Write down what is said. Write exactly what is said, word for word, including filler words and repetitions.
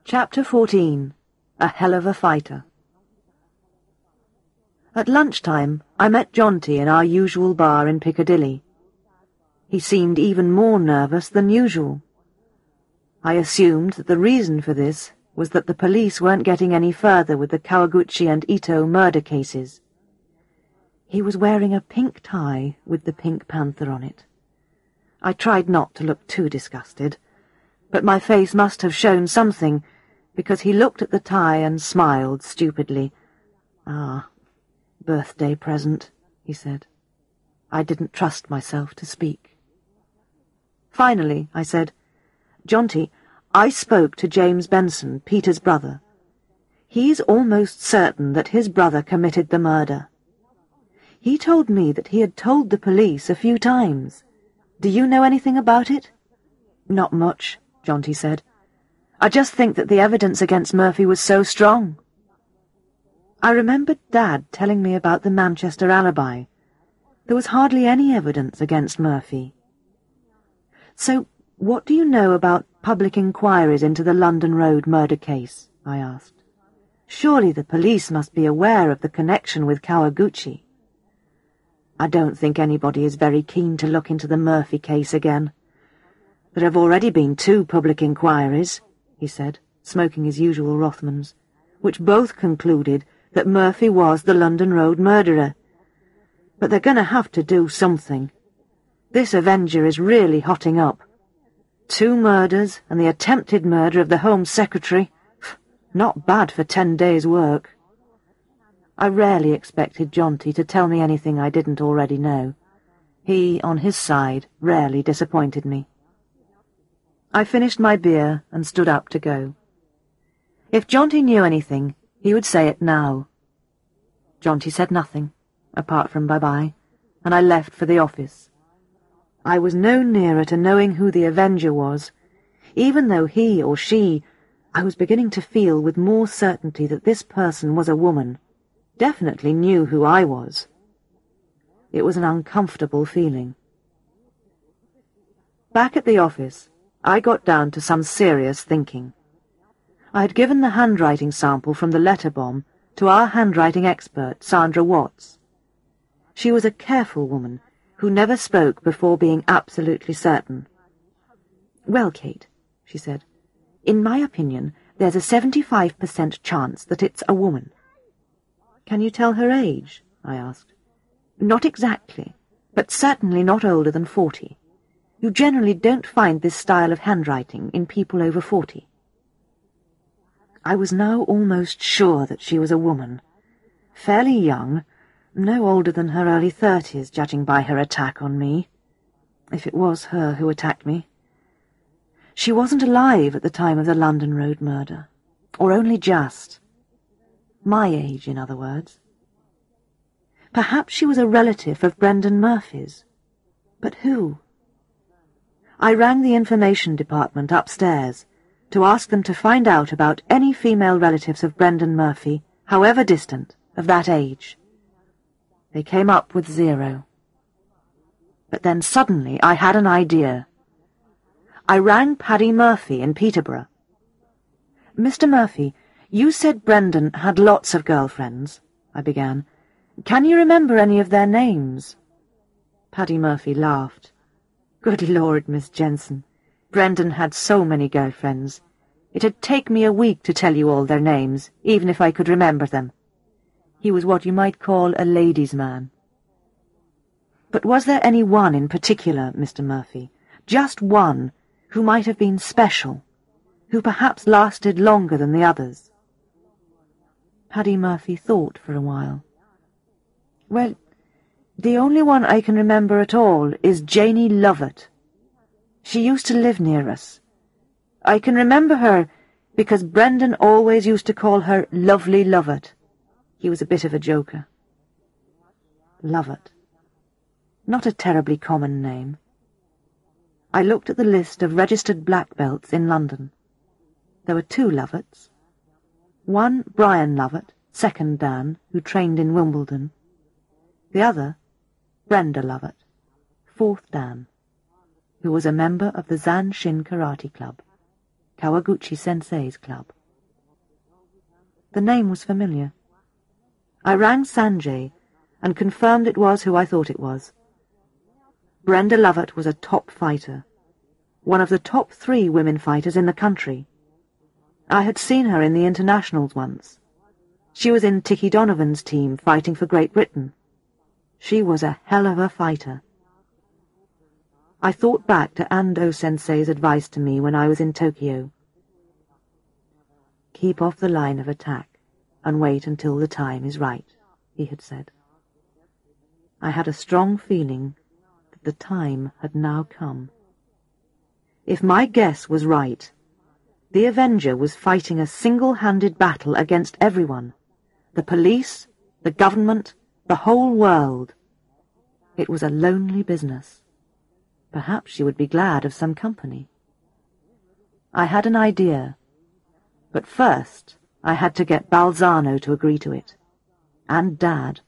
Chapter fourteen. A Hell of a Fighter. At lunchtime, I met Jonty in our usual bar in Piccadilly. He seemed even more nervous than usual. I assumed that the reason for this was that the police weren't getting any further with the Kawaguchi and Ito murder cases. He was wearing a pink tie with the Pink Panther on it. I tried not to look too disgusted, but my face must have shown something, because he looked at the tie and smiled stupidly. "Ah, birthday present," he said. I didn't trust myself to speak. Finally, I said, "Jonty, I spoke to James Benson, Peter's brother. He's almost certain that his brother committed the murder. He told me that he had told the police a few times. Do you know anything about it?" "Not much," Jonty said. "I just think that the evidence against Murphy was so strong." I remembered Dad telling me about the Manchester alibi. There was hardly any evidence against Murphy. "So, what do you know about public inquiries into the London Road murder case?" I asked. "Surely the police must be aware of the connection with Kawaguchi." "I don't think anybody is very keen to look into the Murphy case again. There have already been two public inquiries," he said, smoking his usual Rothmans, "which both concluded that Murphy was the London Road murderer. But they're going to have to do something. This Avenger is really hotting up. Two murders and the attempted murder of the Home Secretary. Not bad for ten days' work." I rarely expected Jonty to tell me anything I didn't already know. He, on his side, rarely disappointed me. I finished my beer and stood up to go. If Jonty knew anything, he would say it now. Jonty said nothing, apart from bye-bye, and I left for the office. I was no nearer to knowing who the Avenger was. Even though he or she, I was beginning to feel with more certainty that this person was a woman, definitely knew who I was. It was an uncomfortable feeling. Back at the office, I got down to some serious thinking. I had given the handwriting sample from the letter bomb to our handwriting expert, Sandra Watts. She was a careful woman who never spoke before being absolutely certain. "Well, Kate," she said, "in my opinion, there's a seventy-five percent chance that it's a woman." "Can you tell her age?" I asked. "Not exactly, but certainly not older than forty. You generally don't find this style of handwriting in people over forty." I was now almost sure that she was a woman. Fairly young, no older than her early thirties, judging by her attack on me. If it was her who attacked me. She wasn't alive at the time of the London Road murder, or only just. My age, in other words. Perhaps she was a relative of Brendan Murphy's. But who? I rang the information department upstairs to ask them to find out about any female relatives of Brendan Murphy, however distant, of that age. They came up with zero. But then suddenly I had an idea. I rang Paddy Murphy in Peterborough. "Mister Murphy, you said Brendan had lots of girlfriends," I began. "Can you remember any of their names?" Paddy Murphy laughed. "Good Lord, Miss Jensen, Brendan had so many girlfriends. It'd take me a week to tell you all their names, even if I could remember them. He was what you might call a ladies' man." "But was there any one in particular, Mister Murphy, just one, who might have been special, who perhaps lasted longer than the others?" Paddy Murphy thought for a while. "Well, the only one I can remember at all is Janie Lovett. She used to live near us. I can remember her because Brendan always used to call her Lovely Lovett. He was a bit of a joker." Lovett. Not a terribly common name. I looked at the list of registered black belts in London. There were two Lovetts. One, Brian Lovett, second Dan, who trained in Wimbledon. The other, Brenda Lovett, fourth Dan, who was a member of the Zanshin Karate Club, Kawaguchi Sensei's club. The name was familiar. I rang Sanjay and confirmed it was who I thought it was. Brenda Lovett was a top fighter, one of the top three women fighters in the country. I had seen her in the internationals once. She was in Ticky Donovan's team fighting for Great Britain. She was a hell of a fighter. I thought back to Ando Sensei's advice to me when I was in Tokyo. Keep off the line of attack and wait until the time is right, he had said. I had a strong feeling that the time had now come. If my guess was right, the Avenger was fighting a single-handed battle against everyone, the police, the government, the whole world. It was a lonely business. Perhaps she would be glad of some company. I had an idea, but first I had to get Balzano to agree to it, and Dad.